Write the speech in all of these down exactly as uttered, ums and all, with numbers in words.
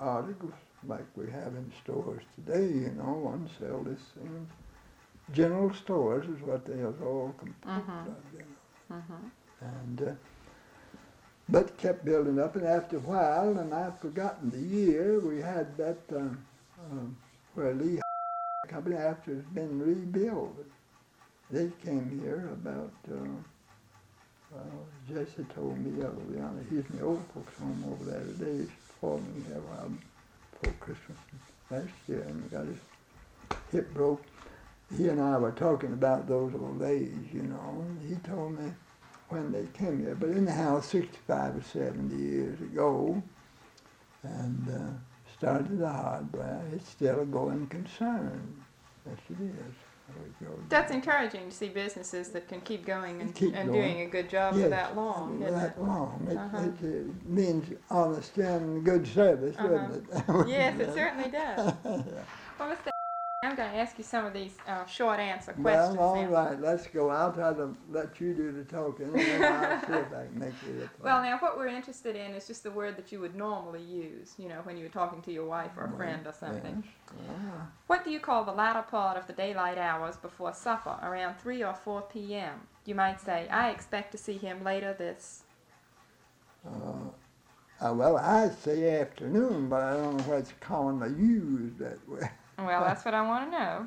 articles like we have in stores today, you know, one sell this thing. General stores is what they are all composed Mhm. of, you know. Mhm. And, uh, but kept building up, and after a while, and I've forgotten the year, we had that, um, um, where Lee Company, after it's been rebuilt, they came here about, uh, well, Jesse told me, uh, he's in the old folks home over there today, he called me a while before Christmas last year, and he got his hip broke. He and I were talking about those old days, you know. He told me when they came here, but in the house sixty-five or seventy years ago, and uh, started the hardware. It's still a going concern. Yes, it is. That's encouraging to see businesses that can keep going and, keep and going. doing a good job Yes, for that long. for Isn't that it? long. It, Uh-huh. it, it means honesty and good service, Uh-huh. doesn't it? Yes, it certainly does. Well, Mister I'm going to ask you some of these uh, short answer questions Well, all now. right, let's go. I'll try to let you do the talking, and then I'll see if I can make you reply. Well, now, what we're interested in is just the word that you would normally use, you know, when you're talking to your wife or a friend or something. Yes. Ah. What do you call the latter part of the daylight hours before supper, around three or four p m? You might say, I expect to see him later this. Uh, uh, well, I say afternoon, but I don't know what's commonly used that way. Well, that's what I want to know.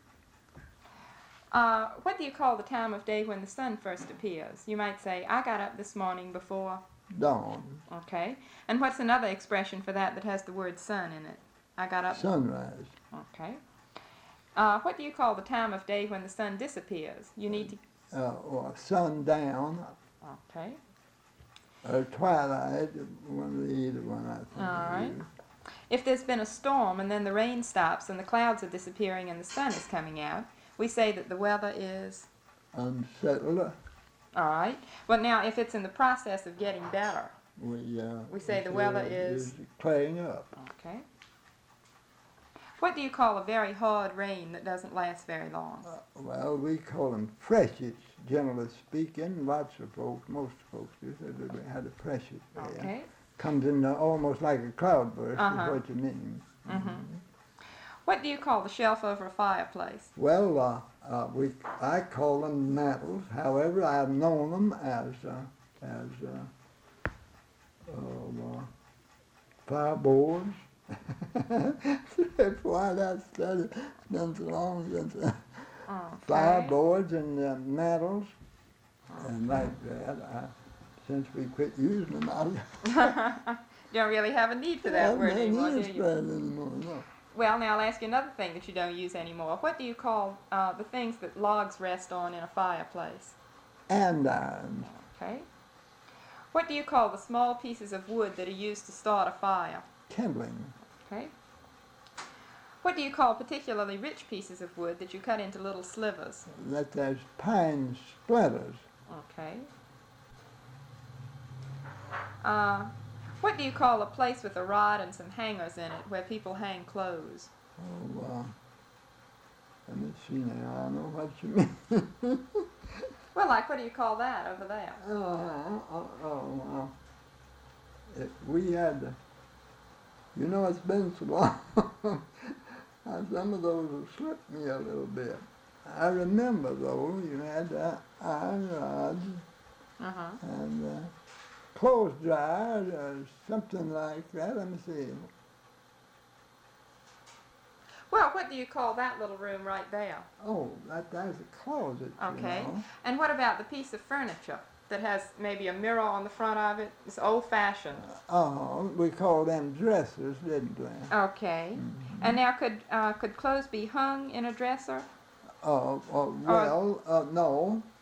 Uh, what do you call the time of day when the sun first appears? You might say, I got up this morning before. Dawn. Okay. And what's another expression for that that has the word sun in it? I got up. Sunrise. Okay. Uh, what do you call the time of day when the sun disappears? You need to. Uh, or sundown, Okay. or twilight, one of the either one, I think. All right. is. If there's been a storm and then the rain stops and the clouds are disappearing and the sun is coming out, we say that the weather is. Unsettled. All right. Well, now, if it's in the process of getting better, We, uh, We say the weather is- clearing up. okay. What do you call a very hard rain that doesn't last very long? Uh, well, we call them freshets, generally speaking. Lots of folks, most folks do say that we had a freshet there. Okay. Comes in uh, almost like a cloudburst, Uh-huh. is what you mean. Mm-hmm. What do you call the shelf over a fireplace? Well, uh, uh, we I call them mantles. However, I've known them as uh, as uh, uh, fireboards. Why that's that been so long since uh, Okay. fireboards and uh, mantles and like that. I, since we quit using them, I You don't really have a need for that word anymore, do you? anymore. No. Well, now I'll ask you another thing that you don't use anymore. What do you call uh, the things that logs rest on in a fireplace? Andirons. Okay. What do you call the small pieces of wood that are used to start a fire? Kindling. Okay. What do you call particularly rich pieces of wood that you cut into little slivers? That there's pine splinters. Okay. Uh, what do you call a place with a rod and some hangers in it where people hang clothes? Oh, uh, let me see now. I know what you mean. Well, like, what do you call that over there? Oh, oh, oh, oh. It, we had, uh, you know, it's been so long. Uh, Some of those have slipped me a little bit. I remember, though, you had uh, iron rods Uh-huh. and uh, clothes dryers or something like that. Let me see. Well, what do you call that little room right there? Oh, that, that's a closet, Okay. you know. And what about the piece of furniture that has maybe a mirror on the front of it? It's old-fashioned. Oh, we call them dressers, didn't we? Okay. Mm-hmm. And now, could uh, could clothes be hung in a dresser? Oh, oh well, uh, no.